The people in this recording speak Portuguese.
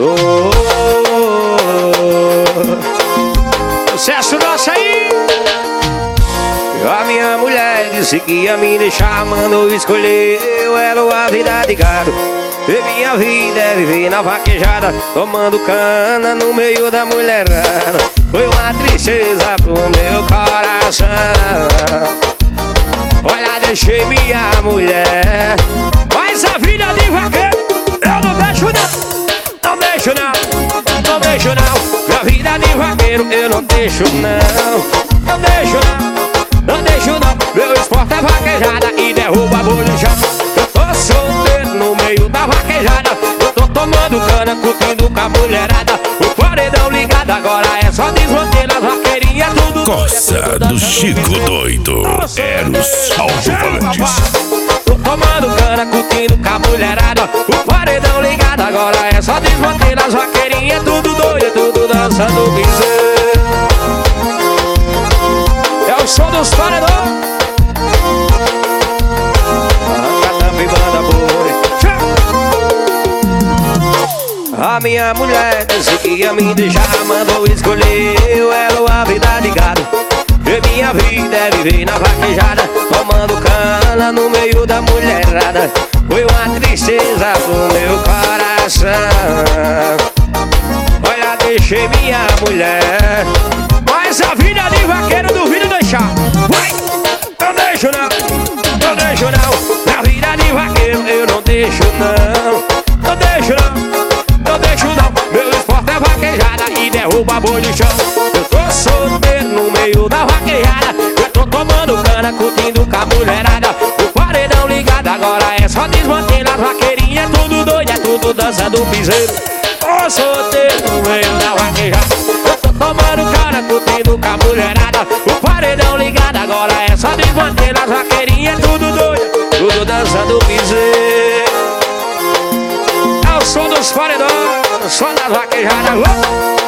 Oh, sucesso nosso aí. A minha mulher disse que ia me deixar, mandou escolher ela ou a vida de gado. E minha vida é viver na vaquejada, tomando cana no meio da mulherada. Foi uma tristeza pro meu coração. Olha, deixei minha mulher, mas a vida de vaqueiro eu não deixo não. Não deixo não, não deixo não. Minha vida de vaqueiro eu não deixo não. Não deixo não, não deixo não. Meu esporte é vaquejada e derruba a bolha no chão. Eu tô solteiro no meio da vaquejada, eu tô tomando cana, curtindo com a mulherada. O paredão ligado agora é só desmantelar as vaqueirinhas tudo. Coça do Chico Doido. Eros alto-falantes. Tô tomando cana, curtindo com a mulherada. O paredão ligado agora é só desmantelar as vaqueirinhas tudo doido, tudo dançando piseiro. É o som dos paredões. A minha mulher disse que ia me deixar, mandou escolher ela ou a vida de gado. E minha vida é viver na vaquejada, tomando cana no meio da mulherada. Foi uma tristeza pro meu coração. Olha, deixei minha mulher, mas a vida de vaqueiro duvido deixar. Vai! Não deixo não, não deixo não. Na vida de vaqueiro eu não deixo não. Não deixo não, não deixo não. Meu esporte é vaquejada e derruba a bolha no chão. Eu tô solteiro no meio da vaquejada, eu tô tomando cana, curtindo com a mulherada. O paredão ligado agora é só desmantelar as vaqueirinhas tudo doido, é tudo dançando piseiro. Tô solteiro no meio da vaquejada, eu tô tomando cana, curtindo com a mulherada. O paredão ligado agora é só desmantelar as vaqueirinhas tudo doido, tudo dançando piseiro. É o som dos paredões, o som das vaquejadas.